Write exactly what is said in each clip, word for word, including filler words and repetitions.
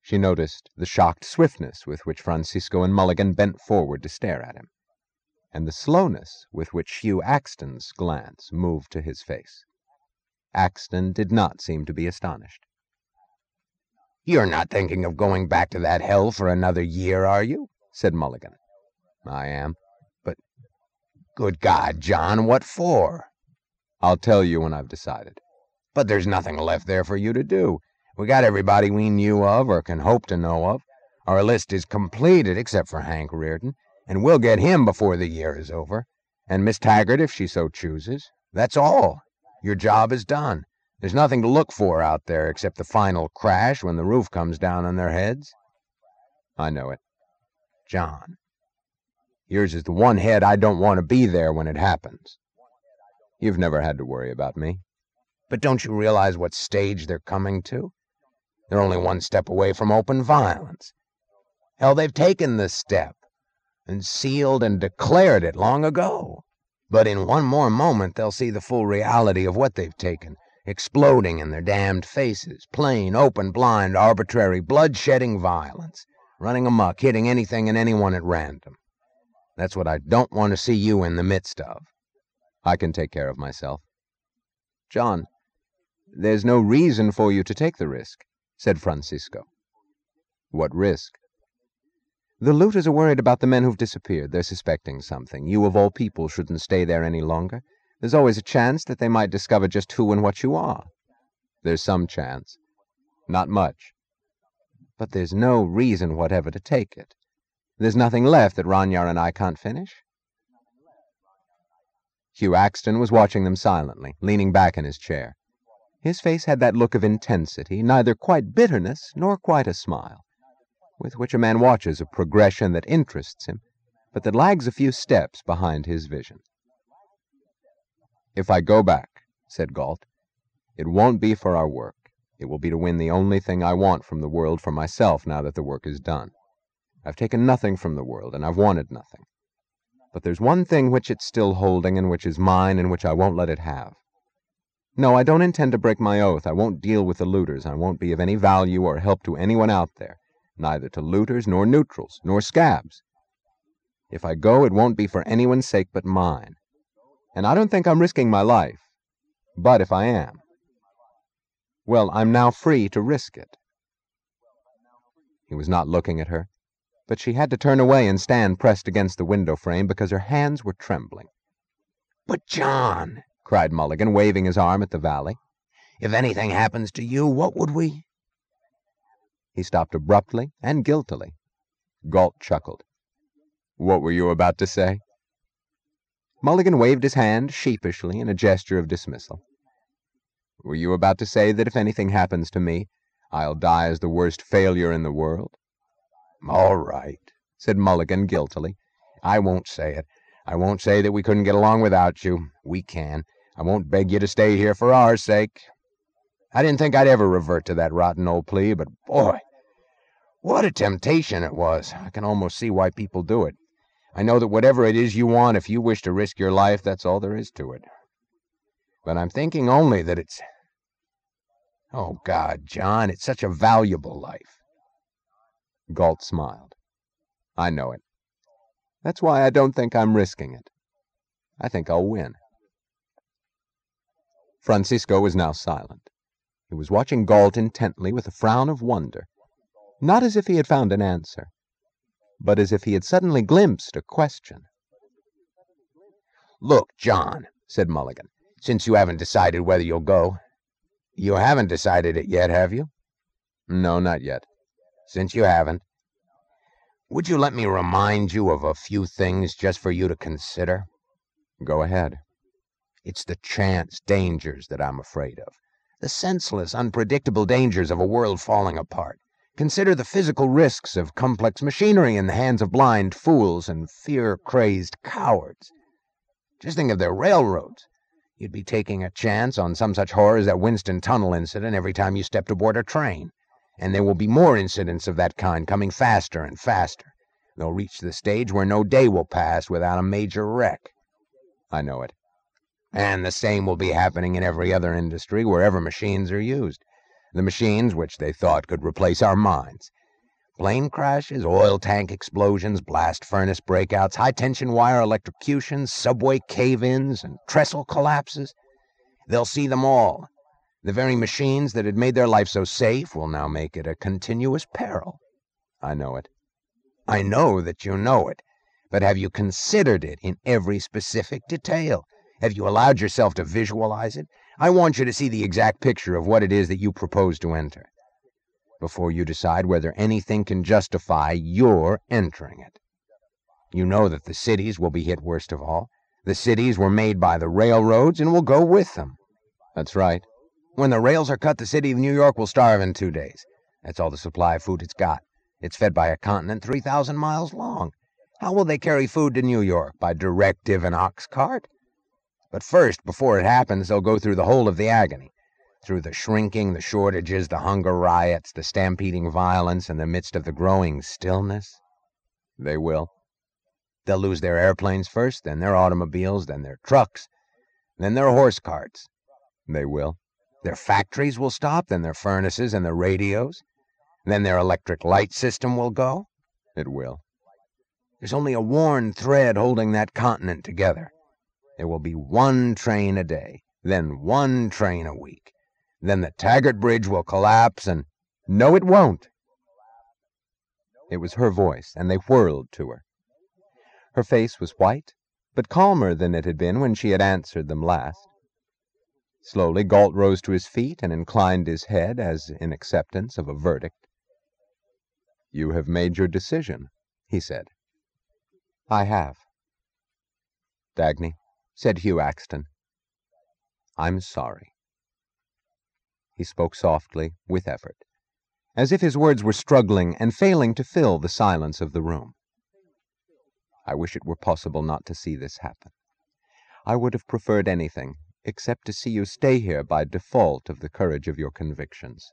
She noticed the shocked swiftness with which Francisco and Mulligan bent forward to stare at him, and the slowness with which Hugh Axton's glance moved to his face. Axton did not seem to be astonished. "You're not thinking of going back to that hell for another year, are you?" said Mulligan. "I am." "But, good God, John, what for?" "I'll tell you when I've decided." "But there's nothing left there for you to do. We got everybody we knew of or can hope to know of. Our list is completed except for Hank Reardon, and we'll get him before the year is over. And Miss Taggart, if she so chooses. That's all. Your job is done. There's nothing to look for out there except the final crash when the roof comes down on their heads." "I know it." "John, yours is the one head I don't want to be there when it happens." "You've never had to worry about me." "But don't you realize what stage they're coming to? They're only one step away from open violence. Hell, they've taken the step and sealed and declared it long ago. But in one more moment they'll see the full reality of what they've taken, exploding in their damned faces, plain, open, blind, arbitrary, blood-shedding violence, running amok, hitting anything and anyone at random. That's what I don't want to see you in the midst of." "I can take care of myself." "John, there's no reason for you to take the risk," said Francisco. "What risk?" "The looters are worried about the men who've disappeared. They're suspecting something. You, of all people, shouldn't stay there any longer. There's always a chance that they might discover just who and what you are." "There's some chance. Not much." "But there's no reason whatever to take it. There's nothing left that Ranyar and I can't finish." Hugh Axton was watching them silently, leaning back in his chair. His face had that look of intensity, neither quite bitterness nor quite a smile, with which a man watches a progression that interests him, but that lags a few steps behind his vision. "If I go back," said Galt, "it won't be for our work. It will be to win the only thing I want from the world for myself now that the work is done. I've taken nothing from the world, and I've wanted nothing. But there's one thing which it's still holding, and which is mine, and which I won't let it have. No, I don't intend to break my oath. I won't deal with the looters. I won't be of any value or help to anyone out there, neither to looters, nor neutrals, nor scabs. If I go, it won't be for anyone's sake but mine. And I don't think I'm risking my life. But if I am, well, I'm now free to risk it." He was not looking at her, but she had to turn away and stand pressed against the window frame because her hands were trembling. "But, John," cried Mulligan, waving his arm at the valley, "if anything happens to you, what would we—" He stopped abruptly and guiltily. Galt chuckled. "What were you about to say?" Mulligan waved his hand sheepishly in a gesture of dismissal. "Were you about to say that if anything happens to me, I'll die as the worst failure in the world?" "All right," said Mulligan guiltily. "I won't say it. I won't say that we couldn't get along without you. We can. I won't beg you to stay here for our sake. I didn't think I'd ever revert to that rotten old plea, but boy, what a temptation it was. I can almost see why people do it. I know that whatever it is you want, if you wish to risk your life, that's all there is to it. But I'm thinking only that it's... Oh, God, John, it's such a valuable life." Galt smiled. "I know it. That's why I don't think I'm risking it. I think I'll win." Francisco was now silent. He was watching Galt intently with a frown of wonder, not as if he had found an answer, but as if he had suddenly glimpsed a question. "Look, John," said Mulligan, "since you haven't decided whether you'll go. You haven't decided it yet, have you?" "No, not yet." "Since you haven't, would you let me remind you of a few things just for you to consider?" "Go ahead." "It's the chance dangers that I'm afraid of. The senseless, unpredictable dangers of a world falling apart. Consider the physical risks of complex machinery in the hands of blind fools and fear-crazed cowards. Just think of their railroads. You'd be taking a chance on some such horror as that Winston Tunnel incident every time you stepped aboard a train. And there will be more incidents of that kind coming faster and faster. They'll reach the stage where no day will pass without a major wreck." "I know it." "And the same will be happening in every other industry wherever machines are used. The machines which they thought could replace our minds. Plane crashes, oil tank explosions, blast furnace breakouts, high-tension wire electrocutions, subway cave-ins, and trestle collapses. They'll see them all. The very machines that had made their life so safe will now make it a continuous peril. I know it. I know that you know it, but have you considered it in every specific detail? Have you allowed yourself to visualize it? I want you to see the exact picture of what it is that you propose to enter, before you decide whether anything can justify your entering it. You know that the cities will be hit worst of all. The cities were made by the railroads and will go with them. That's right. When the rails are cut, the city of New York will starve in two days. That's all the supply of food it's got. It's fed by a continent three thousand miles long. How will they carry food to New York? By directive and ox cart? But first, before it happens, they'll go through the whole of the agony. Through the shrinking, the shortages, the hunger riots, the stampeding violence, in the midst of the growing stillness. They will. They'll lose their airplanes first, then their automobiles, then their trucks, then their horse carts. They will. Their factories will stop, then their furnaces and their radios. Then their electric light system will go. It will. There's only a worn thread holding that continent together. There will be one train a day, then one train a week. Then the Taggart Bridge will collapse and... No, it won't. It was her voice, and they whirled to her. Her face was white, but calmer than it had been when she had answered them last. Slowly, Galt rose to his feet and inclined his head as in acceptance of a verdict. You have made your decision, he said. I have. Dagny, said Hugh Axton, I'm sorry. He spoke softly, with effort, as if his words were struggling and failing to fill the silence of the room. I wish it were possible not to see this happen. I would have preferred anything except to see you stay here by default of the courage of your convictions.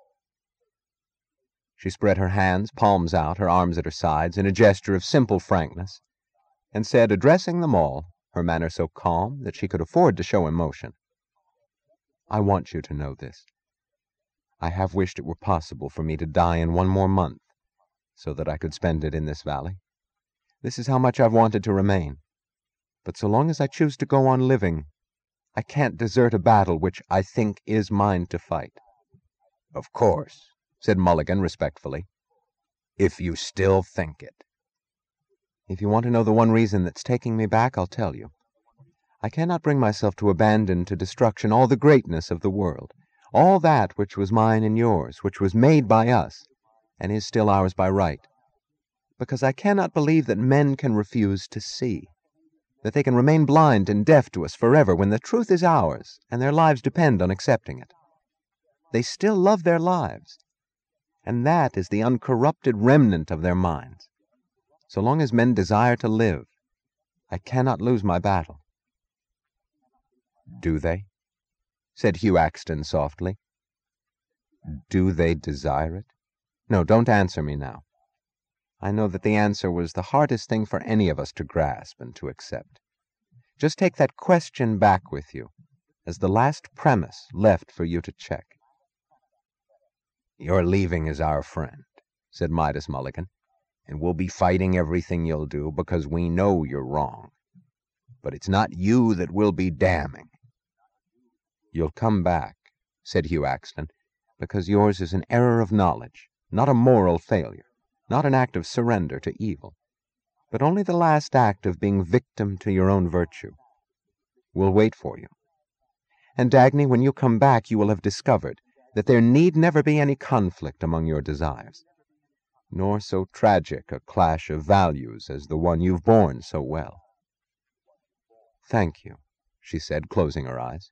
She spread her hands, palms out, her arms at her sides, in a gesture of simple frankness, and said, addressing them all, her manner so calm that she could afford to show emotion, I want you to know this. I have wished it were possible for me to die in one more month, so that I could spend it in this valley. This is how much I've wanted to remain. But so long as I choose to go on living, I can't desert a battle which I think is mine to fight. Of course, said Mulligan respectfully, if you still think it. If you want to know the one reason that's taking me back, I'll tell you. I cannot bring myself to abandon to destruction all the greatness of the world, all that which was mine and yours, which was made by us, and is still ours by right, because I cannot believe that men can refuse to see, that they can remain blind and deaf to us forever when the truth is ours and their lives depend on accepting it. They still love their lives, and that is the uncorrupted remnant of their minds. So long as men desire to live, I cannot lose my battle. Do they? Said Hugh Axton softly. Do they desire it? No, don't answer me now. I know that the answer was the hardest thing for any of us to grasp and to accept. Just take that question back with you, as the last premise left for you to check. Your leaving is our friend, said Midas Mulligan, and we'll be fighting everything you'll do because we know you're wrong. But it's not you that we'll be damning. You'll come back, said Hugh Axton, because yours is an error of knowledge, not a moral failure, not an act of surrender to evil, but only the last act of being victim to your own virtue. We'll wait for you. And, Dagny, when you come back, you will have discovered that there need never be any conflict among your desires, nor so tragic a clash of values as the one you've borne so well. Thank you, she said, closing her eyes.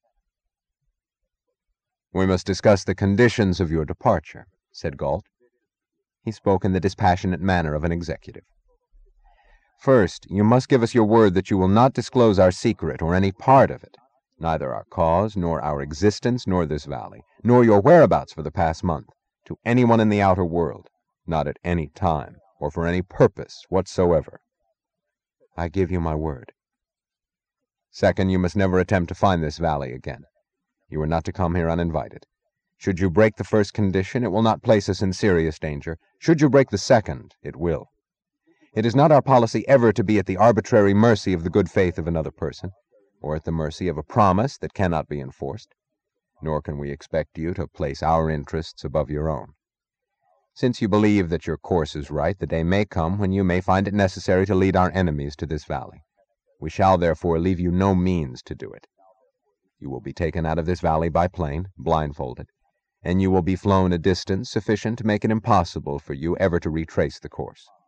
We must discuss the conditions of your departure, said Galt. He spoke in the dispassionate manner of an executive. First, you must give us your word that you will not disclose our secret or any part of it, neither our cause, nor our existence, nor this valley, nor your whereabouts for the past month, to anyone in the outer world, not at any time, or for any purpose whatsoever. I give you my word. Second, you must never attempt to find this valley again. You are not to come here uninvited. Should you break the first condition, it will not place us in serious danger. Should you break the second, it will. It is not our policy ever to be at the arbitrary mercy of the good faith of another person, or at the mercy of a promise that cannot be enforced, nor can we expect you to place our interests above your own. Since you believe that your course is right, the day may come when you may find it necessary to lead our enemies to this valley. We shall therefore leave you no means to do it. You will be taken out of this valley by plane, blindfolded, and you will be flown a distance sufficient to make it impossible for you ever to retrace the course.